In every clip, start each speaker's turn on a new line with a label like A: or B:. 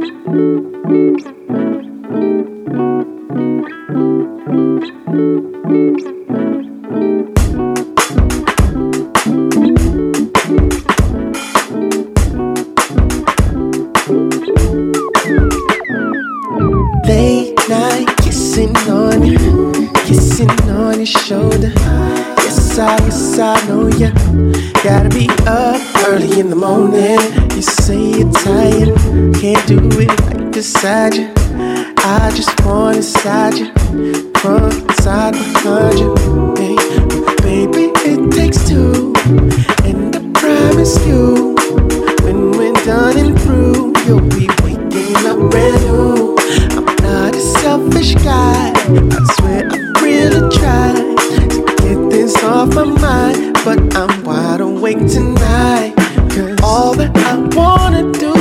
A: Late night kissing on your shoulder. Yes, I know ya. Gotta be up early in the morning. You say you're tired, can't do it right beside you. I just want inside you, front, side, behind you. Hey, baby, it takes two, and I promise you, when we're done and through, you'll be waking up brand new. I'm not a selfish guy, I swear I really tried to get this off my mind, but I'm wide awake tonight. Cause all that I wanna do,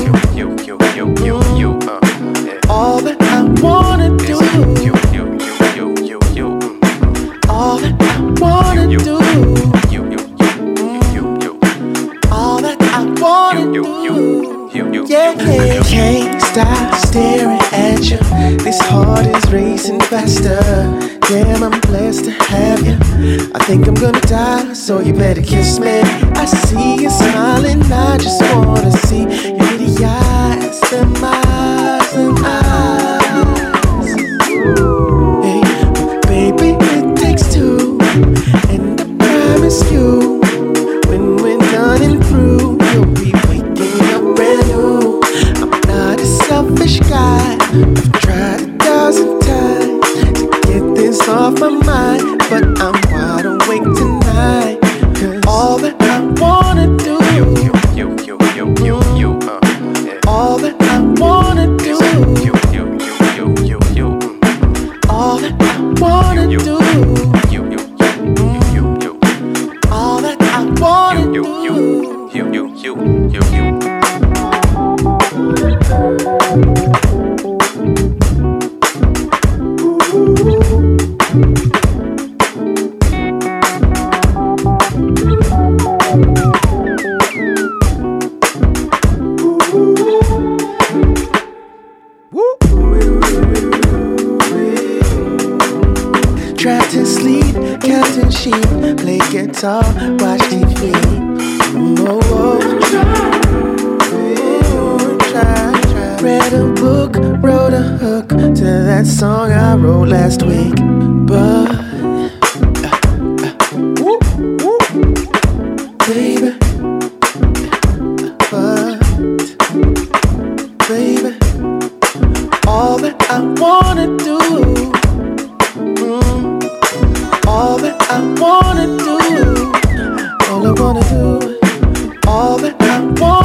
A: all that I wanna do, all that I wanna do, all that I wanna do. Yeah, can't stop staring at you. This heart is racing faster. Damn, I'm blessed to have you. I think I'm gonna die, so you better kiss me. I see you smiling, I just wanna see your pretty eyes, them eyes, them eyes. Hey, baby, it takes two, and I promise you, when we're done and through, you'll be waking up brand new. I'm not a selfish guy, I've tried 1,000 times to get this off my mind, but I'm wide awake tonight. Cause all that I wanna do, all that I wanna do, all that I wanna do, all that I wanna do. Try to sleep, counting sheep, play guitar, watch TV. Try. Read a book, wrote a hook to that song I wrote last week. But baby, baby, all that I wanna do, all that I wanna do, all I wanna do, all that I want.